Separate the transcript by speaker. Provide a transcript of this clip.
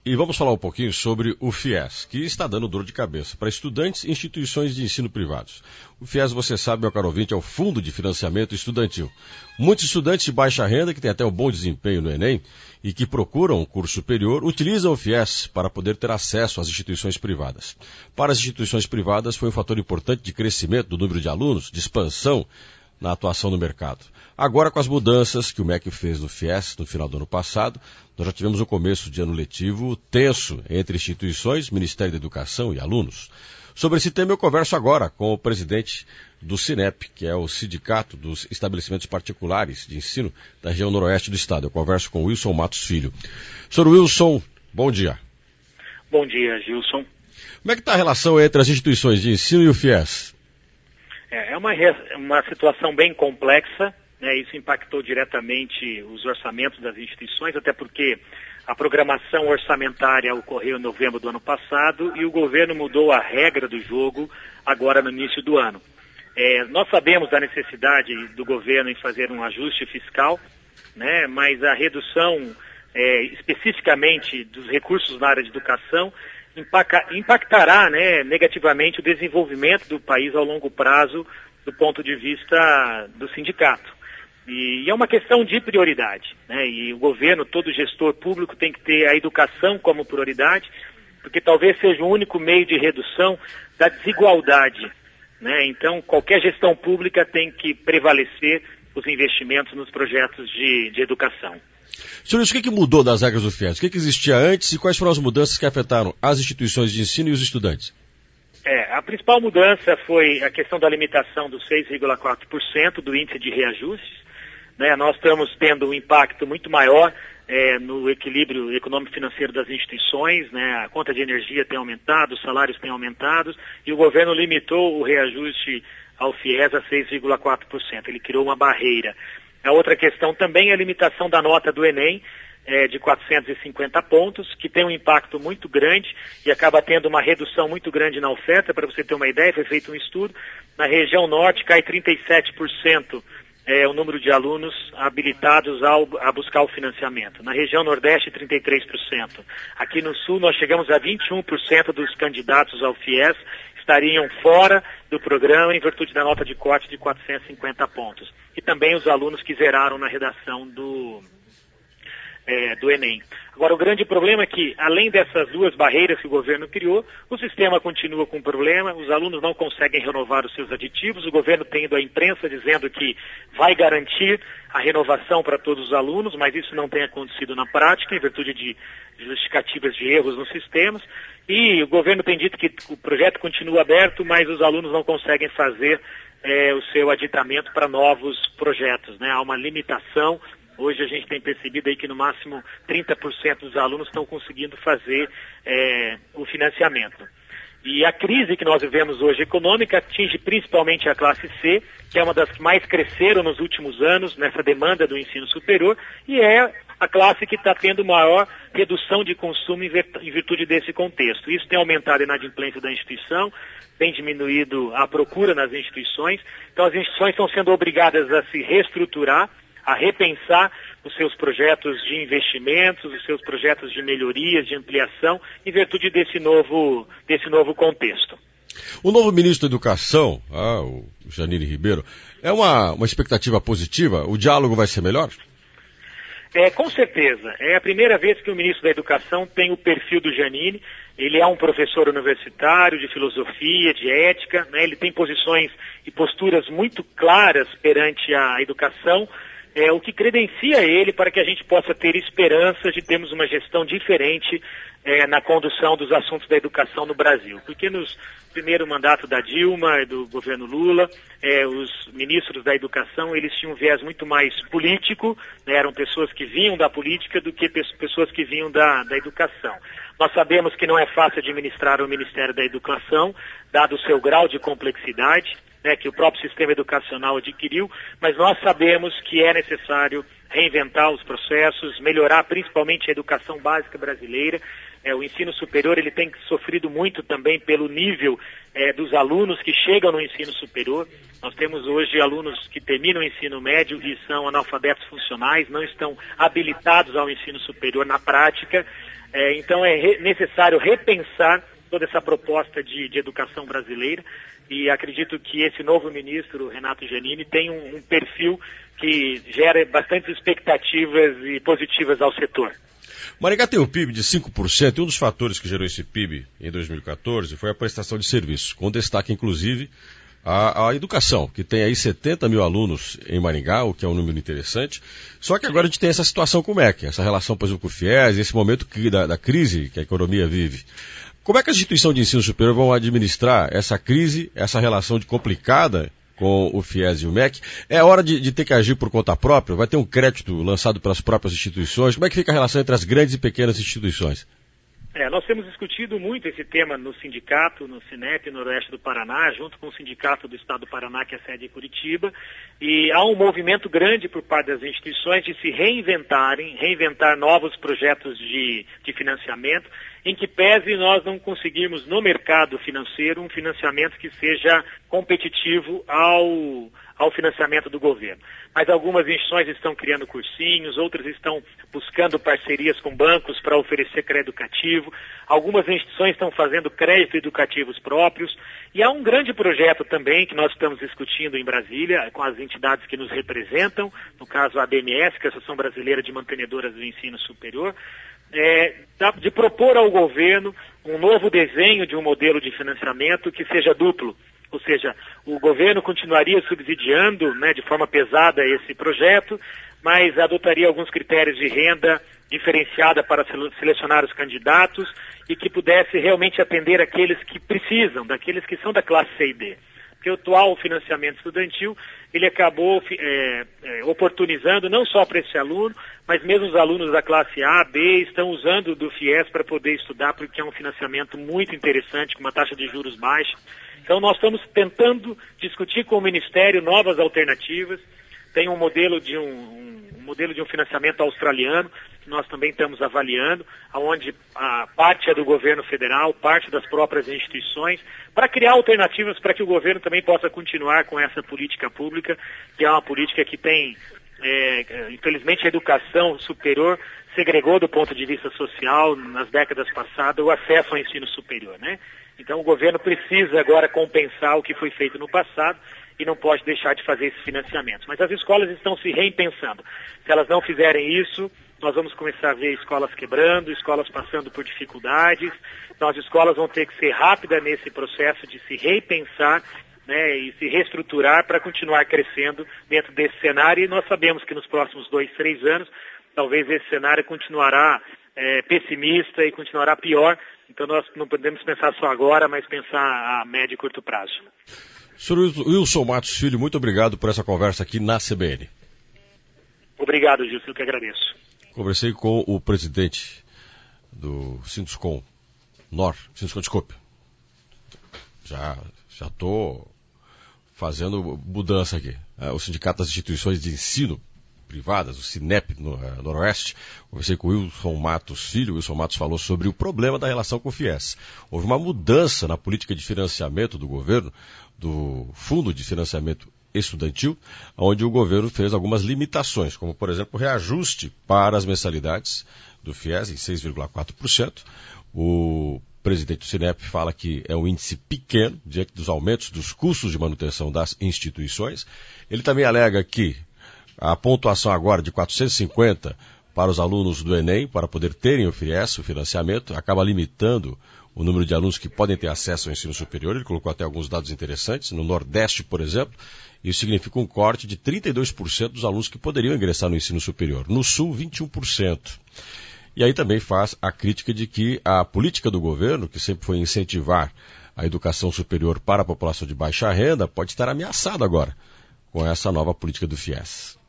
Speaker 1: E vamos falar um pouquinho sobre o FIES, que está dando dor de cabeça para estudantes e instituições de ensino privados. O FIES, você sabe, meu caro ouvinte, é o Fundo de Financiamento Estudantil. Muitos estudantes de baixa renda, que têm até um bom desempenho no Enem, e que procuram um curso superior, utilizam o FIES para poder ter acesso às instituições privadas. Para as instituições privadas, foi um fator importante de crescimento do número de alunos, de expansão na atuação no mercado. Agora, com as mudanças que o MEC fez no FIES no final do ano passado, nós já tivemos um começo de ano letivo tenso entre instituições, Ministério da Educação e alunos. Sobre esse tema eu converso agora com o presidente do SINEP, que é o Sindicato dos Estabelecimentos Particulares de Ensino da região noroeste do estado. Eu converso com o Wilson Matos Filho. Sr. Wilson, bom dia.
Speaker 2: Bom dia, Gilson.
Speaker 1: Como é que está a relação entre as instituições de ensino e o FIES?
Speaker 2: É uma situação bem complexa, né? Isso impactou diretamente os orçamentos das instituições, até porque a programação orçamentária ocorreu em novembro do ano passado e o governo mudou a regra do jogo agora no início do ano. Nós sabemos da necessidade do governo em fazer um ajuste fiscal, né? Mas a redução especificamente dos recursos na área de educação impactará, né, negativamente o desenvolvimento do país ao longo prazo do ponto de vista do sindicato. E é uma questão de prioridade, né? E o governo, todo gestor público tem que ter a educação como prioridade, porque talvez seja o único meio de redução da desigualdade, né? Então, qualquer gestão pública tem que prevalecer os investimentos nos projetos de educação.
Speaker 1: Senhor, o que mudou das regras do FIES? O que existia antes e quais foram as mudanças que afetaram as instituições de ensino e os estudantes?
Speaker 2: A principal mudança foi a questão da limitação dos 6,4% do índice de reajustes, né? Nós estamos tendo um impacto muito maior no equilíbrio econômico-financeiro das instituições, né? A conta de energia tem aumentado, os salários têm aumentado e o governo limitou o reajuste ao FIES a 6,4%. Ele criou uma barreira. A outra questão também é a limitação da nota do Enem, de 450 pontos, que tem um impacto muito grande e acaba tendo uma redução muito grande na oferta. Para você ter uma ideia, foi feito um estudo, na região norte cai 37% o número de alunos habilitados a buscar o financiamento. Na região nordeste, 33%. Aqui no sul, nós chegamos a 21% dos candidatos ao FIES estariam fora do programa em virtude da nota de corte de 450 pontos. E também os alunos que zeraram na redação do Enem. Agora, o grande problema é que, além dessas duas barreiras que o governo criou, o sistema continua com problema, os alunos não conseguem renovar os seus aditivos, o governo tem ido à imprensa dizendo que vai garantir a renovação para todos os alunos, mas isso não tem acontecido na prática, em virtude de justificativas de erros nos sistemas, e o governo tem dito que o projeto continua aberto, mas os alunos não conseguem fazer o seu aditamento para novos projetos, né? Há uma limitação. Hoje a gente tem percebido aí que no máximo 30% dos alunos estão conseguindo fazer o financiamento. E a crise que nós vivemos hoje econômica atinge principalmente a classe C, que é uma das que mais cresceram nos últimos anos nessa demanda do ensino superior, e é a classe que está tendo maior redução de consumo em virtude desse contexto. Isso tem aumentado a inadimplência da instituição, tem diminuído a procura nas instituições, então as instituições estão sendo obrigadas a se reestruturar, a repensar os seus projetos de investimentos, os seus projetos de melhorias, de ampliação, em virtude desse novo contexto.
Speaker 1: O novo ministro da Educação, o Janine Ribeiro, é uma expectativa positiva? O diálogo vai ser melhor?
Speaker 2: Com certeza. É a primeira vez que o ministro da Educação tem o perfil do Janine. Ele é um professor universitário de filosofia, de ética, né? Ele tem posições e posturas muito claras perante a educação, o que credencia ele para que a gente possa ter esperança de termos uma gestão diferente na condução dos assuntos da educação no Brasil. Porque no primeiro mandato da Dilma e do governo Lula, os ministros da educação, eles tinham um viés muito mais político, né? Eram pessoas que vinham da política do que pessoas que vinham da educação. Nós sabemos que não é fácil administrar o Ministério da Educação, dado o seu grau de complexidade, né, que o próprio sistema educacional adquiriu, mas nós sabemos que é necessário reinventar os processos, melhorar principalmente a educação básica brasileira. O ensino superior ele tem sofrido muito também pelo nível dos alunos que chegam no ensino superior. Nós temos hoje alunos que terminam o ensino médio e são analfabetos funcionais, não estão habilitados ao ensino superior na prática. Então é necessário repensar toda essa proposta de educação brasileira, e acredito que esse novo ministro, Renato Giannini, tem um perfil que gera bastantes expectativas e positivas ao setor.
Speaker 1: Maringá tem um PIB de 5%, e um dos fatores que gerou esse PIB em 2014 foi a prestação de serviços, com destaque, inclusive, a educação, que tem aí 70 mil alunos em Maringá, o que é um número interessante. Só que agora a gente tem essa situação com o MEC, essa relação, por exemplo, com o FIES, esse momento da crise que a economia vive. Como é que as instituições de ensino superior vão administrar essa crise, essa relação complicada com o FIES e o MEC? É hora de ter que agir por conta própria? Vai ter um crédito lançado pelas próprias instituições? Como é que fica a relação entre as grandes e pequenas instituições?
Speaker 2: Nós temos discutido muito esse tema no sindicato, no Sinep, Noroeste do Paraná, junto com o sindicato do Estado do Paraná, que é sede em Curitiba, e há um movimento grande por parte das instituições de se reinventar novos projetos de financiamento, em que pese nós não conseguirmos no mercado financeiro um financiamento que seja competitivo ao financiamento do governo. Mas algumas instituições estão criando cursinhos, outras estão buscando parcerias com bancos para oferecer crédito educativo, algumas instituições estão fazendo crédito educativos próprios, e há um grande projeto também que nós estamos discutindo em Brasília, com as entidades que nos representam, no caso a ABMS, que é a Associação Brasileira de Mantenedoras do Ensino Superior, de propor ao governo um novo desenho de um modelo de financiamento que seja duplo. Ou seja, o governo continuaria subsidiando, de forma pesada esse projeto, mas adotaria alguns critérios de renda diferenciada para selecionar os candidatos e que pudesse realmente atender aqueles que precisam, daqueles que são da classe C e D. Porque o atual financiamento estudantil, ele acabou oportunizando não só para esse aluno, mas mesmo os alunos da classe A, B, estão usando do FIES para poder estudar, porque é um financiamento muito interessante, com uma taxa de juros baixa. Então nós estamos tentando discutir com o Ministério novas alternativas. Tem um modelo de um financiamento australiano, que nós também estamos avaliando, onde a parte é do governo federal, parte das próprias instituições, para criar alternativas para que o governo também possa continuar com essa política pública, que é uma política que tem, infelizmente, a educação superior segregou do ponto de vista social, nas décadas passadas, o acesso ao ensino superior, Então o governo precisa agora compensar o que foi feito no passado e não pode deixar de fazer esses financiamentos. Mas as escolas estão se repensando. Se elas não fizerem isso, nós vamos começar a ver escolas quebrando, escolas passando por dificuldades. Então as escolas vão ter que ser rápidas nesse processo de se repensar, e se reestruturar para continuar crescendo dentro desse cenário. E nós sabemos que nos próximos 2, 3 anos, talvez esse cenário continuará pessimista e continuará pior. Então nós não podemos pensar só agora, mas pensar a médio e curto prazo.
Speaker 1: Senhor Wilson Matos Filho, muito obrigado por essa conversa aqui na CBN.
Speaker 2: Obrigado, Gilson, eu que agradeço.
Speaker 1: Conversei com o presidente do Sinduscom desculpe. Já estou fazendo mudança aqui. O Sindicato das Instituições de Ensino Privadas, o Sinep no Noroeste. Conversei com o Wilson Matos Filho. O Wilson Matos falou sobre o problema da relação com o FIES. Houve uma mudança na política de financiamento do governo, do Fundo de Financiamento Estudantil, onde o governo fez algumas limitações, como, por exemplo, o reajuste para as mensalidades do FIES em 6,4%. O presidente do Sinep fala que é um índice pequeno diante dos aumentos dos custos de manutenção das instituições. Ele também alega que a pontuação agora de 450 para os alunos do Enem, para poder terem o FIES, o financiamento, acaba limitando o número de alunos que podem ter acesso ao ensino superior. Ele colocou até alguns dados interessantes. No Nordeste, por exemplo, isso significa um corte de 32% dos alunos que poderiam ingressar no ensino superior. No Sul, 21%. E aí também faz a crítica de que a política do governo, que sempre foi incentivar a educação superior para a população de baixa renda, pode estar ameaçada agora com essa nova política do FIES.